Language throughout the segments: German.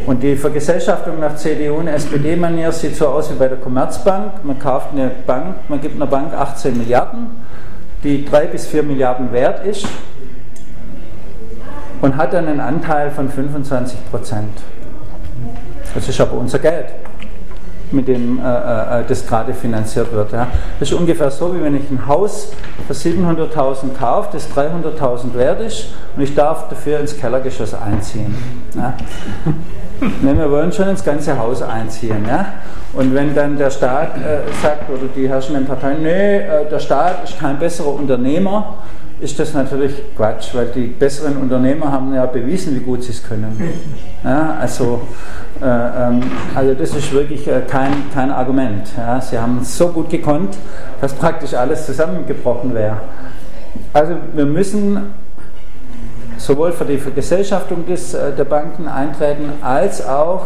Und die Vergesellschaftung nach CDU und SPD-Manier sieht so aus wie bei der Commerzbank. Man kauft eine Bank, man gibt einer Bank 18 Milliarden, die 3 bis 4 Milliarden wert ist und hat dann einen Anteil von 25%. Das ist aber unser Geld, mit dem das gerade finanziert wird. Ja. Das ist ungefähr so, wie wenn ich ein Haus für 700.000 kaufe, das 300.000 wert ist und ich darf dafür ins Kellergeschoss einziehen. Ja. Wir wollen schon ins ganze Haus einziehen. Ja. Und wenn dann der Staat sagt, oder die herrschenden Parteien, nee, der Staat ist kein besserer Unternehmer, ist das natürlich Quatsch, weil die besseren Unternehmer haben ja bewiesen, wie gut sie es können. Ja, also das ist wirklich kein Argument. Ja, sie haben es so gut gekonnt, dass praktisch alles zusammengebrochen wäre. Also wir müssen sowohl für die Vergesellschaftung der Banken eintreten, als auch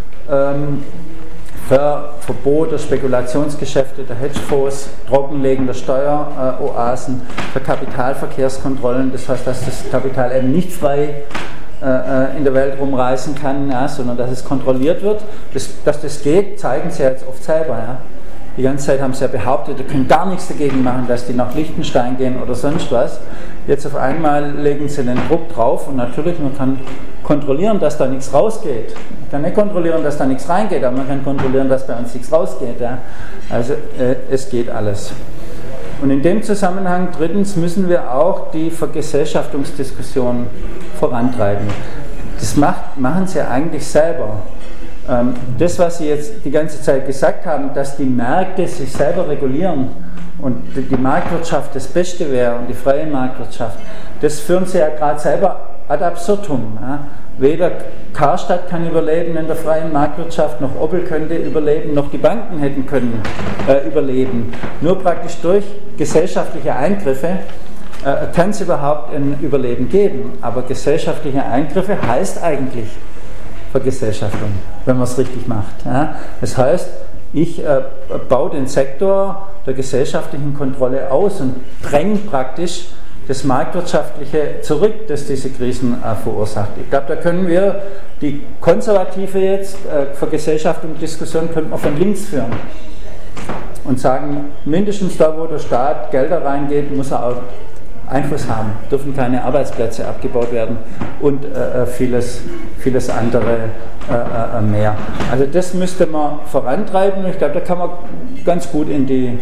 für Verbot der Spekulationsgeschäfte, der Hedgefonds, Trockenlegen der Steueroasen, für Kapitalverkehrskontrollen, das heißt, dass das Kapital eben nicht frei in der Welt rumreisen kann, ja, sondern dass es kontrolliert wird. Dass das geht, zeigen sie ja jetzt oft selber. Ja. Die ganze Zeit haben sie ja behauptet, die können gar nichts dagegen machen, dass die nach Liechtenstein gehen oder sonst was. Jetzt auf einmal legen sie den Druck drauf und natürlich, man kann kontrollieren, dass da nichts rausgeht. Man kann nicht kontrollieren, dass da nichts reingeht, aber man kann kontrollieren, dass bei uns nichts rausgeht. Ja. Also es geht alles. Und in dem Zusammenhang drittens müssen wir auch die Vergesellschaftungsdiskussion vorantreiben. Das machen sie eigentlich selber. Das, was Sie jetzt die ganze Zeit gesagt haben, dass die Märkte sich selber regulieren und die Marktwirtschaft das Beste wäre und die freie Marktwirtschaft, das führen Sie ja gerade selber ad absurdum. Ja. Weder Karstadt kann überleben in der freien Marktwirtschaft, noch Opel könnte überleben, noch die Banken hätten können überleben. Nur praktisch durch gesellschaftliche Eingriffe kann es überhaupt ein Überleben geben. Aber gesellschaftliche Eingriffe heißt eigentlich Vergesellschaftung, wenn man es richtig macht. Ja. Das heißt, ich baue den Sektor der gesellschaftlichen Kontrolle aus und dränge praktisch das Marktwirtschaftliche zurück, das diese Krisen verursacht. Ich glaube, da können wir die konservative jetzt Vergesellschaftungsdiskussion könnte man von links führen und sagen, mindestens da, wo der Staat Gelder reingeht, muss er auch Einfluss haben, dürfen keine Arbeitsplätze abgebaut werden und vieles andere mehr. Also das müsste man vorantreiben und ich glaube, da kann man ganz gut in die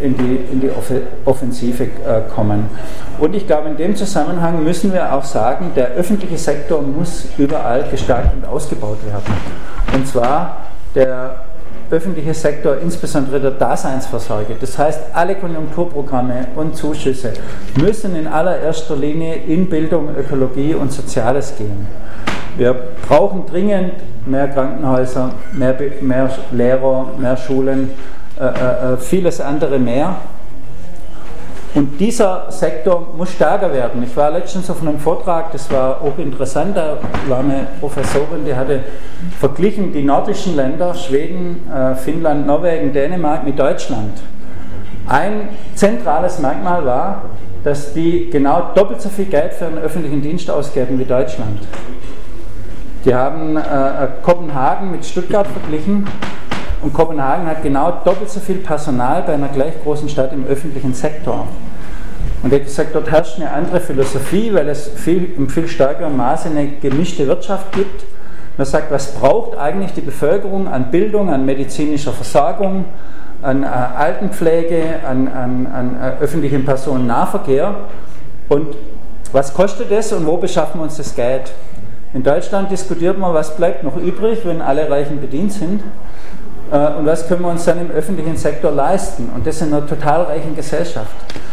Offensive kommen. Und ich glaube, in dem Zusammenhang müssen wir auch sagen, der öffentliche Sektor muss überall gestärkt und ausgebaut werden. Und zwar der öffentliche Sektor, insbesondere der Daseinsvorsorge. Das heißt, alle Konjunkturprogramme und Zuschüsse müssen in allererster Linie in Bildung, Ökologie und Soziales gehen. Wir brauchen dringend mehr Krankenhäuser, mehr Lehrer, mehr Schulen, vieles andere mehr. Und dieser Sektor muss stärker werden. Ich war letztens auf einem Vortrag, das war auch interessant, da war eine Professorin, die hatte verglichen die nordischen Länder, Schweden, Finnland, Norwegen, Dänemark mit Deutschland. Ein zentrales Merkmal war, dass die genau doppelt so viel Geld für den öffentlichen Dienst ausgeben wie Deutschland. Die haben Kopenhagen mit Stuttgart verglichen. Und Kopenhagen hat genau doppelt so viel Personal bei einer gleich großen Stadt im öffentlichen Sektor. Und er hat gesagt, dort herrscht eine andere Philosophie, weil es im viel stärkeren Maße eine gemischte Wirtschaft gibt. Und er sagt, was braucht eigentlich die Bevölkerung an Bildung, an medizinischer Versorgung, an Altenpflege, an öffentlichem Personennahverkehr und was kostet es und wo beschaffen wir uns das Geld? In Deutschland diskutiert man, was bleibt noch übrig, wenn alle Reichen bedient sind. Und was können wir uns dann im öffentlichen Sektor leisten? Und das in einer total reichen Gesellschaft.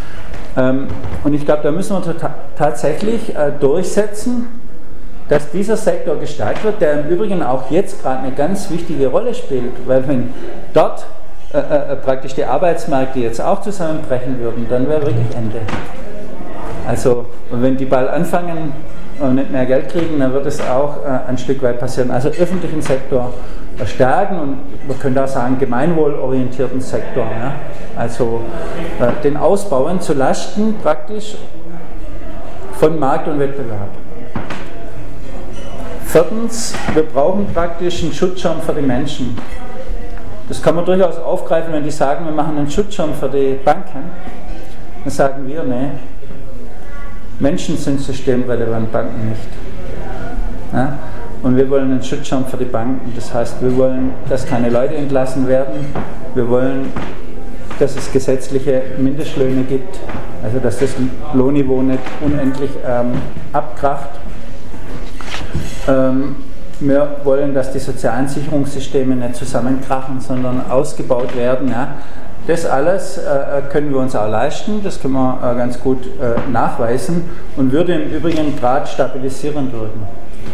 Und ich glaube, da müssen wir tatsächlich durchsetzen, dass dieser Sektor gestärkt wird, der im Übrigen auch jetzt gerade eine ganz wichtige Rolle spielt, weil wenn dort praktisch die Arbeitsmärkte jetzt auch zusammenbrechen würden, dann wäre wirklich Ende. Also, und wenn die bald anfangen und nicht mehr Geld kriegen, dann wird es auch ein Stück weit passieren. Also öffentlichen Sektor stärken und man könnte auch sagen gemeinwohlorientierten Sektor. Ja? Also den ausbauen zu Lasten praktisch von Markt und Wettbewerb. Viertens, wir brauchen praktisch einen Schutzschirm für die Menschen. Das kann man durchaus aufgreifen, wenn die sagen, wir machen einen Schutzschirm für die Banken. Dann sagen wir, nee, Menschen sind systemrelevant, Banken nicht. Ja? Und wir wollen einen Schutzschirm für die Banken. Das heißt, wir wollen, dass keine Leute entlassen werden. Wir wollen, dass es gesetzliche Mindestlöhne gibt. Also, dass das Lohnniveau nicht unendlich abkracht. Wir wollen, dass die sozialen Sicherungssysteme nicht zusammenkrachen, sondern ausgebaut werden. Ja. Das alles können wir uns auch leisten, das können wir ganz gut nachweisen und würde im Übrigen gerade stabilisieren wirken.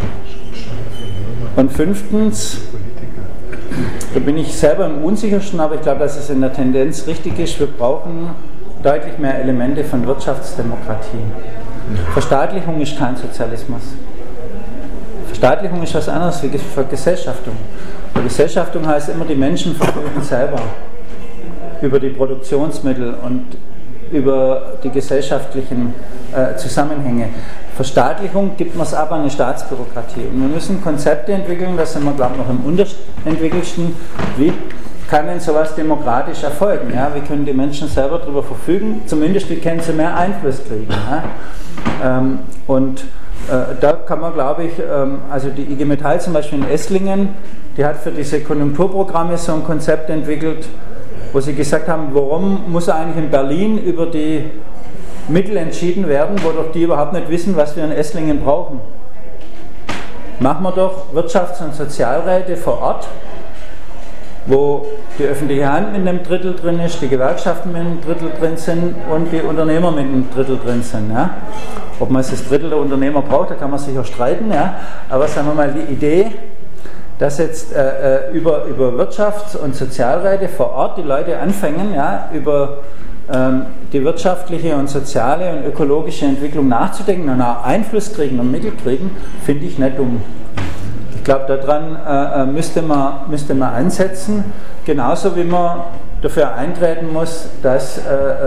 Und fünftens, da bin ich selber im Unsichersten, aber ich glaube, dass es in der Tendenz richtig ist, wir brauchen deutlich mehr Elemente von Wirtschaftsdemokratie. Verstaatlichung ist kein Sozialismus. Verstaatlichung ist was anderes wie Vergesellschaftung. Vergesellschaftung heißt immer, die Menschen verfügen selber über die Produktionsmittel und über die gesellschaftlichen Zusammenhänge. Verstaatlichung gibt man es aber an eine Staatsbürokratie. Und wir müssen Konzepte entwickeln, da sind wir, glaube ich, noch im unterentwickelsten. Wie kann denn sowas demokratisch erfolgen? Ja? Wie können die Menschen selber darüber verfügen? Zumindest, wie können sie mehr Einfluss kriegen? Ja? Da kann man, glaube ich, also die IG Metall zum Beispiel in Esslingen, die hat für diese Konjunkturprogramme so ein Konzept entwickelt, wo sie gesagt haben, warum muss eigentlich in Berlin über die Mittel entschieden werden, wo doch die überhaupt nicht wissen, was wir in Esslingen brauchen. Machen wir doch Wirtschafts- und Sozialräte vor Ort, wo die öffentliche Hand mit einem Drittel drin ist, die Gewerkschaften mit einem Drittel drin sind und die Unternehmer mit einem Drittel drin sind. Ja? Ob man das Drittel der Unternehmer braucht, da kann man sich auch streiten, ja? Aber sagen wir mal, die Idee, dass jetzt über Wirtschafts- und Sozialräte vor Ort die Leute anfangen, ja, über die wirtschaftliche und soziale und ökologische Entwicklung nachzudenken und auch Einfluss kriegen und Mittel kriegen, finde ich nicht dumm. Ich glaube, daran müsste man ansetzen, genauso wie man dafür eintreten muss, dass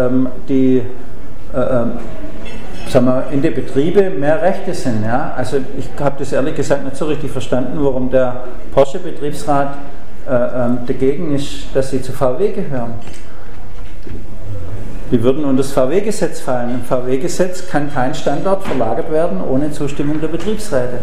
in den Betrieben mehr Rechte sind. Ja? Also ich habe das ehrlich gesagt nicht so richtig verstanden, warum der Porsche-Betriebsrat dagegen ist, dass sie zu VW gehören. Die würden unter das VW-Gesetz fallen. Im VW-Gesetz kann kein Standort verlagert werden ohne Zustimmung der Betriebsräte.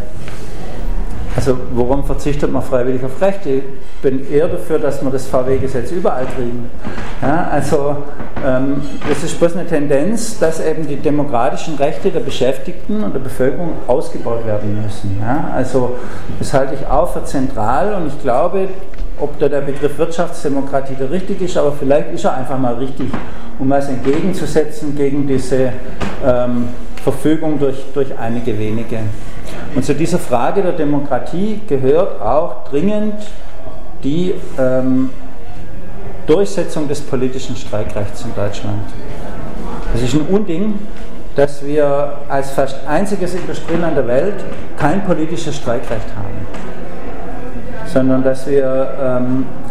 Also warum verzichtet man freiwillig auf Rechte? Ich bin eher dafür, dass wir das VW-Gesetz überall kriegen. Ja, also das ist bloß eine Tendenz, dass eben die demokratischen Rechte der Beschäftigten und der Bevölkerung ausgebaut werden müssen. Ja, also das halte ich auch für zentral und ich glaube, ob da der Begriff Wirtschaftsdemokratie der richtig ist, aber vielleicht ist er einfach mal richtig, um was entgegenzusetzen gegen diese Verfügung durch einige wenige. Und zu dieser Frage der Demokratie gehört auch dringend die Durchsetzung des politischen Streikrechts in Deutschland. Es ist ein Unding, dass wir als fast einziges Industrieland der Welt kein politisches Streikrecht haben, sondern dass wir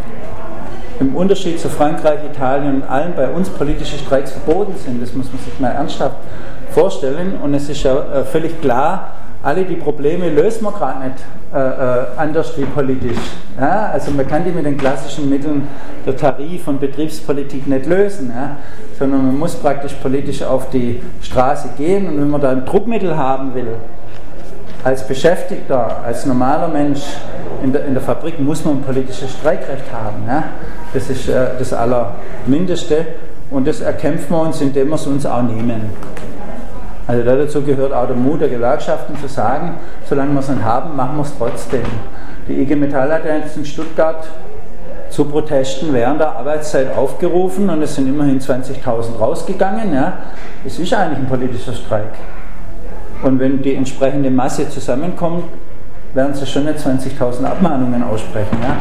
im Unterschied zu Frankreich, Italien und allen bei uns politische Streiks verboten sind. Das muss man sich mal ernsthaft vorstellen und es ist ja völlig klar, alle die Probleme lösen wir gerade nicht anders wie politisch. Ja? Also man kann die mit den klassischen Mitteln der Tarif- und Betriebspolitik nicht lösen, ja? Sondern man muss praktisch politisch auf die Straße gehen und wenn man da ein Druckmittel haben will, als Beschäftigter, als normaler Mensch in der Fabrik muss man ein politisches Streikrecht haben. Ja? Das ist das Allermindeste und das erkämpfen wir uns, indem wir es uns auch nehmen. Also dazu gehört auch der Mut der Gewerkschaften zu sagen, solange wir es nicht haben, machen wir es trotzdem. Die IG Metall hat ja jetzt in Stuttgart zu Protesten während der Arbeitszeit aufgerufen und es sind immerhin 20.000 rausgegangen. Ja. Es ist eigentlich ein politischer Streik. Und wenn die entsprechende Masse zusammenkommt, werden sie schon nicht 20.000 Abmahnungen aussprechen, ja?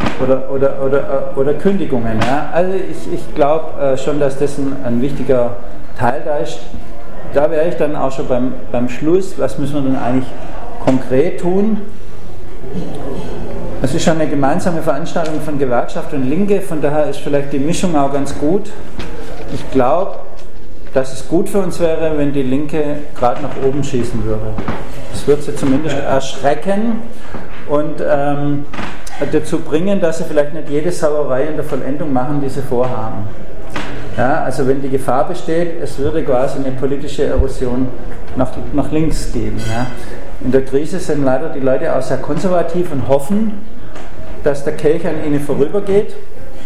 oder Kündigungen. Ja? Also ich glaube schon, dass das ein wichtiger Teil da ist. Da wäre ich dann auch schon beim Schluss, was müssen wir denn eigentlich konkret tun? Es ist schon eine gemeinsame Veranstaltung von Gewerkschaft und Linke, von daher ist vielleicht die Mischung auch ganz gut. Ich glaube, dass es gut für uns wäre, wenn die Linke gerade nach oben schießen würde. Das würde sie zumindest erschrecken und dazu bringen, dass sie vielleicht nicht jede Sauerei in der Vollendung machen, die sie vorhaben. Ja, also wenn die Gefahr besteht, es würde quasi eine politische Erosion nach links geben. Ja. In der Krise sind leider die Leute auch sehr konservativ und hoffen, dass der Kelch an ihnen vorübergeht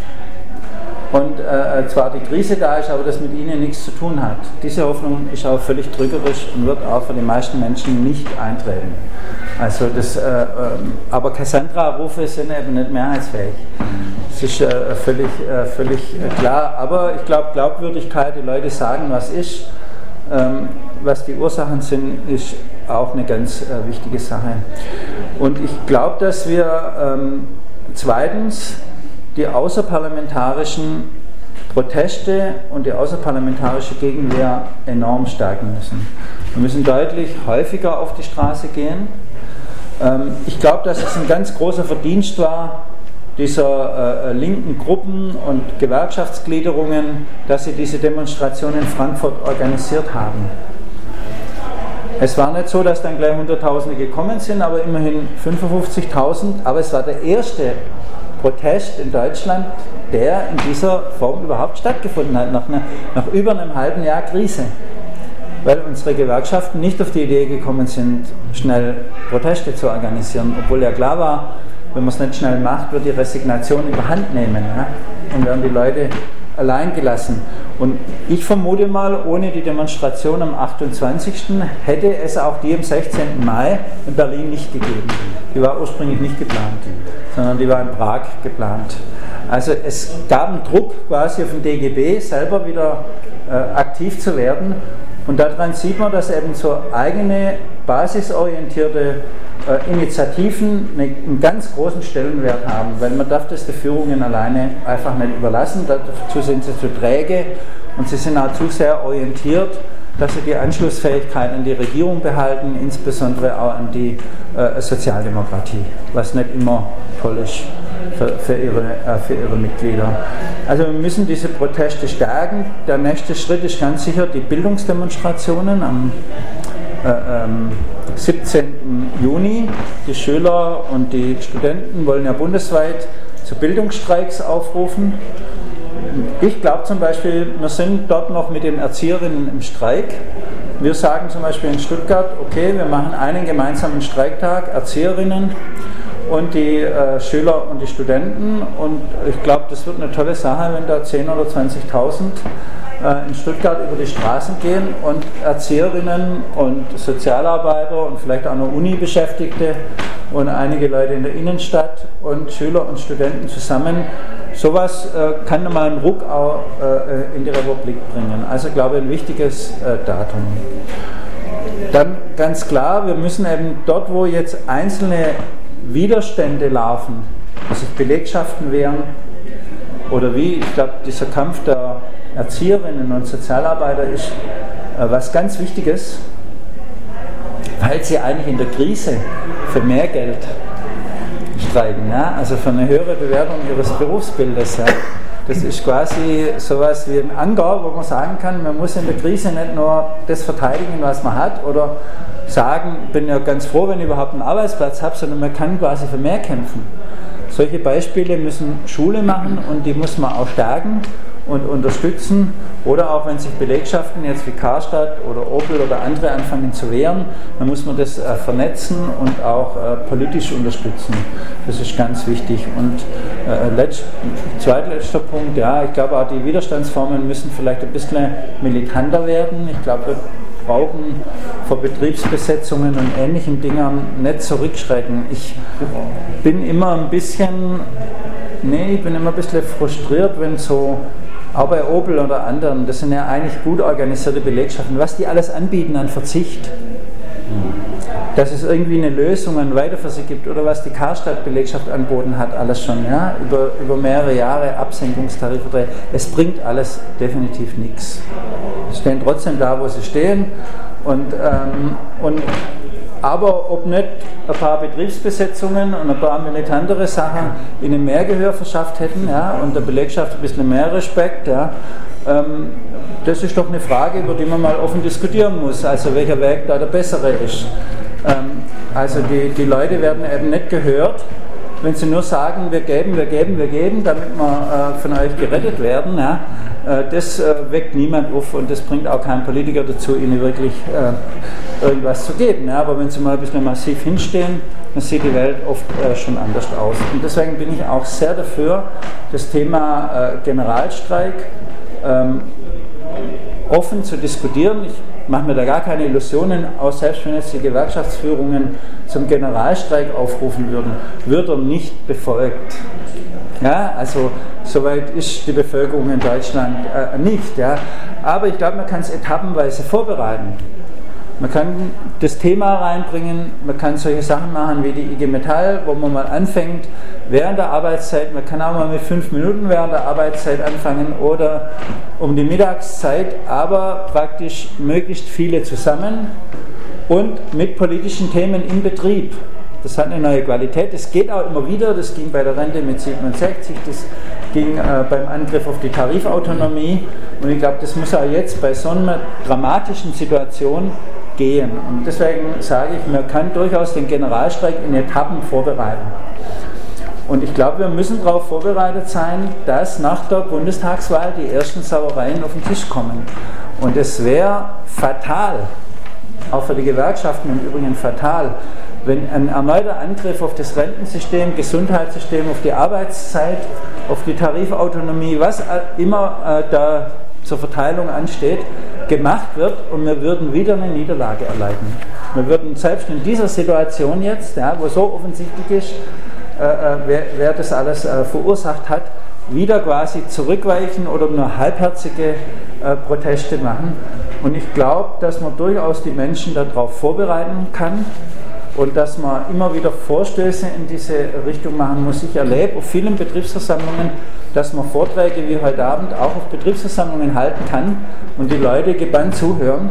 und zwar die Krise da ist, aber das mit ihnen nichts zu tun hat. Diese Hoffnung ist auch völlig trügerisch und wird auch für die meisten Menschen nicht eintreten. Also aber Cassandra-Rufe sind eben nicht mehrheitsfähig. Das ist völlig klar. Aber ich glaube, Glaubwürdigkeit, die Leute sagen, was ist, was die Ursachen sind, ist auch eine ganz wichtige Sache. Und ich glaube, dass wir zweitens die außerparlamentarischen Proteste und die außerparlamentarische Gegenwehr enorm stärken müssen. Wir müssen deutlich häufiger auf die Straße gehen. Ich glaube, dass es ein ganz großer Verdienst war, dieser linken Gruppen und Gewerkschaftsgliederungen, dass sie diese Demonstration in Frankfurt organisiert haben. Es war nicht so, dass dann gleich Hunderttausende gekommen sind, aber immerhin 55.000. Aber es war der erste Protest in Deutschland, der in dieser Form überhaupt stattgefunden hat, nach über einem halben Jahr Krise. Weil unsere Gewerkschaften nicht auf die Idee gekommen sind, schnell Proteste zu organisieren, obwohl ja klar war, wenn man es nicht schnell macht, wird die Resignation überhand nehmen, ja? Und werden die Leute allein gelassen. Und ich vermute mal, ohne die Demonstration am 28. hätte es auch die am 16. Mai in Berlin nicht gegeben. Die war ursprünglich nicht geplant, sondern die war in Prag geplant. Also es gab einen Druck quasi auf den DGB, selber wieder aktiv zu werden. Und daran sieht man, dass eben so eigene, basisorientierte Initiativen einen ganz großen Stellenwert haben, weil man darf das den Führungen alleine einfach nicht überlassen, dazu sind sie zu träge und sie sind auch zu sehr orientiert, dass sie die Anschlussfähigkeit an die Regierung behalten, insbesondere auch an die Sozialdemokratie, was nicht immer toll ist für ihre Mitglieder. Also wir müssen diese Proteste stärken. Der nächste Schritt ist ganz sicher die Bildungsdemonstrationen am 17. Juni. Die Schüler und die Studenten wollen ja bundesweit zu Bildungsstreiks aufrufen. Ich glaube zum Beispiel, wir sind dort noch mit den Erzieherinnen im Streik. Wir sagen zum Beispiel in Stuttgart, okay, wir machen einen gemeinsamen Streiktag, Erzieherinnen und die Schüler und die Studenten. Und ich glaube, das wird eine tolle Sache, wenn da 10.000 oder 20.000 in Stuttgart über die Straßen gehen und Erzieherinnen und Sozialarbeiter und vielleicht auch noch Uni-Beschäftigte und einige Leute in der Innenstadt und Schüler und Studenten zusammen. Sowas kann nochmal einen Ruck auch in die Republik bringen. Also glaube ich, ein wichtiges Datum. Dann ganz klar, wir müssen eben dort, wo jetzt einzelne Widerstände laufen, dass sich Belegschaften wehren oder wie, ich glaube, dieser Kampf der Erzieherinnen und Sozialarbeiter ist was ganz Wichtiges, weil sie eigentlich in der Krise für mehr Geld streiken, ja? Also für eine höhere Bewertung ihres Berufsbildes. Ja? Das ist quasi sowas wie ein Anker, wo man sagen kann, man muss in der Krise nicht nur das verteidigen, was man hat, oder sagen, ich bin ja ganz froh, wenn ich überhaupt einen Arbeitsplatz habe, sondern man kann quasi für mehr kämpfen. Solche Beispiele müssen Schule machen und die muss man auch stärken und unterstützen, oder auch wenn sich Belegschaften jetzt wie Karstadt oder Opel oder andere anfangen zu wehren, dann muss man das vernetzen und auch politisch unterstützen. Das ist ganz wichtig. Und zweitletzter Punkt, ja, ich glaube auch die Widerstandsformen müssen vielleicht ein bisschen militanter werden. Ich glaube, wir brauchen vor Betriebsbesetzungen und ähnlichen Dingen nicht zurückschrecken. Ich bin immer ein bisschen frustriert, wenn so, auch bei Opel oder anderen, das sind ja eigentlich gut organisierte Belegschaften, was die alles anbieten an Verzicht, dass es irgendwie eine Lösung an weiter für sie gibt, oder was die Karstadt-Belegschaft angeboten hat, alles schon, ja, über mehrere Jahre Absenkungstarife. Es bringt alles definitiv nichts. Sie stehen trotzdem da, wo sie stehen, aber ob nicht ein paar Betriebsbesetzungen und ein paar militantere Sachen ihnen mehr Gehör verschafft hätten, ja, und der Belegschaft ein bisschen mehr Respekt, ja, das ist doch eine Frage, über die man mal offen diskutieren muss, also welcher Weg da der bessere ist. Also die Leute werden eben nicht gehört, wenn sie nur sagen, wir geben, damit wir von euch gerettet werden. Ja, das weckt niemand auf und das bringt auch keinen Politiker dazu, ihnen wirklich irgendwas zu geben. Ja, aber wenn sie mal ein bisschen massiv hinstehen, dann sieht die Welt oft schon anders aus. Und deswegen bin ich auch sehr dafür, das Thema Generalstreik offen zu diskutieren. Ich mache mir da gar keine Illusionen, auch selbst wenn jetzt die Gewerkschaftsführungen zum Generalstreik aufrufen würden, wird er nicht befolgt. Ja, also soweit ist die Bevölkerung in Deutschland nicht. Ja. Aber ich glaube, man kann es etappenweise vorbereiten. Man kann das Thema reinbringen, man kann solche Sachen machen wie die IG Metall, wo man mal anfängt während der Arbeitszeit, man kann auch mal mit 5 Minuten während der Arbeitszeit anfangen oder um die Mittagszeit, aber praktisch möglichst viele zusammen und mit politischen Themen im Betrieb. Das hat eine neue Qualität, das geht auch immer wieder, das ging bei der Rente mit 67, das ging beim Angriff auf die Tarifautonomie und ich glaube, das muss auch jetzt bei so einer dramatischen Situation gehen. Und deswegen sage ich, man kann durchaus den Generalstreik in Etappen vorbereiten. Und ich glaube, wir müssen darauf vorbereitet sein, dass nach der Bundestagswahl die ersten Sauereien auf den Tisch kommen. Und es wäre fatal, auch für die Gewerkschaften im Übrigen fatal, wenn ein erneuter Angriff auf das Rentensystem, Gesundheitssystem, auf die Arbeitszeit, auf die Tarifautonomie, was immer da zur Verteilung ansteht, gemacht wird und wir würden wieder eine Niederlage erleiden. Wir würden selbst in dieser Situation jetzt, ja, wo so offensichtlich ist, wer das alles verursacht hat, wieder quasi zurückweichen oder nur halbherzige Proteste machen. Und ich glaube, dass man durchaus die Menschen darauf vorbereiten kann und dass man immer wieder Vorstöße in diese Richtung machen muss. Ich erlebe auf vielen Betriebsversammlungen, dass man Vorträge wie heute Abend auch auf Betriebsversammlungen halten kann und die Leute gebannt zuhören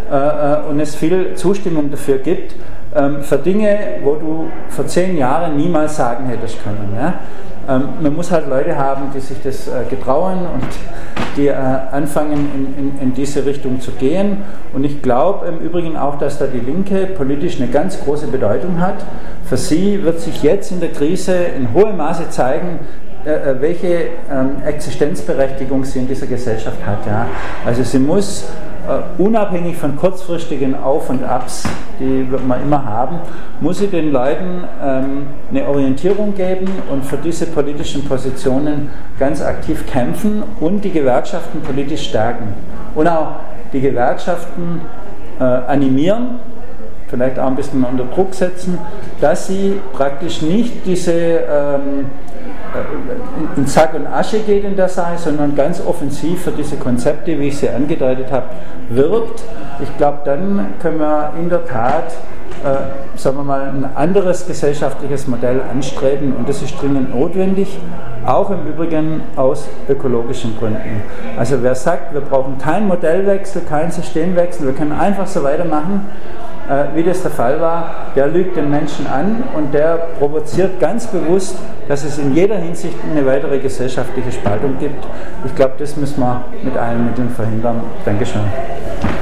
und es viel Zustimmung dafür gibt, für Dinge, wo du vor 10 Jahren niemals sagen hättest können. Ja? Man muss halt Leute haben, die sich das getrauen und die anfangen in diese Richtung zu gehen. Und ich glaube im Übrigen auch, dass da die Linke politisch eine ganz große Bedeutung hat. Für sie wird sich jetzt in der Krise in hohem Maße zeigen, welche Existenzberechtigung sie in dieser Gesellschaft hat. Ja. Also sie muss unabhängig von kurzfristigen Auf und Abs, die wird man immer haben, muss sie den Leuten eine Orientierung geben und für diese politischen Positionen ganz aktiv kämpfen und die Gewerkschaften politisch stärken. Und auch die Gewerkschaften animieren, vielleicht auch ein bisschen unter Druck setzen, dass sie praktisch nicht diese in Sack und Asche geht in der Sache, sondern ganz offensiv für diese Konzepte, wie ich sie angedeutet habe, wirbt. Ich glaube, dann können wir in der Tat, sagen wir mal, ein anderes gesellschaftliches Modell anstreben und das ist dringend notwendig, auch im Übrigen aus ökologischen Gründen. Also wer sagt, wir brauchen keinen Modellwechsel, keinen Systemwechsel, wir können einfach so weitermachen, wie das der Fall war, der lügt den Menschen an und der provoziert ganz bewusst, dass es in jeder Hinsicht eine weitere gesellschaftliche Spaltung gibt. Ich glaube, das müssen wir mit allen Mitteln verhindern. Dankeschön.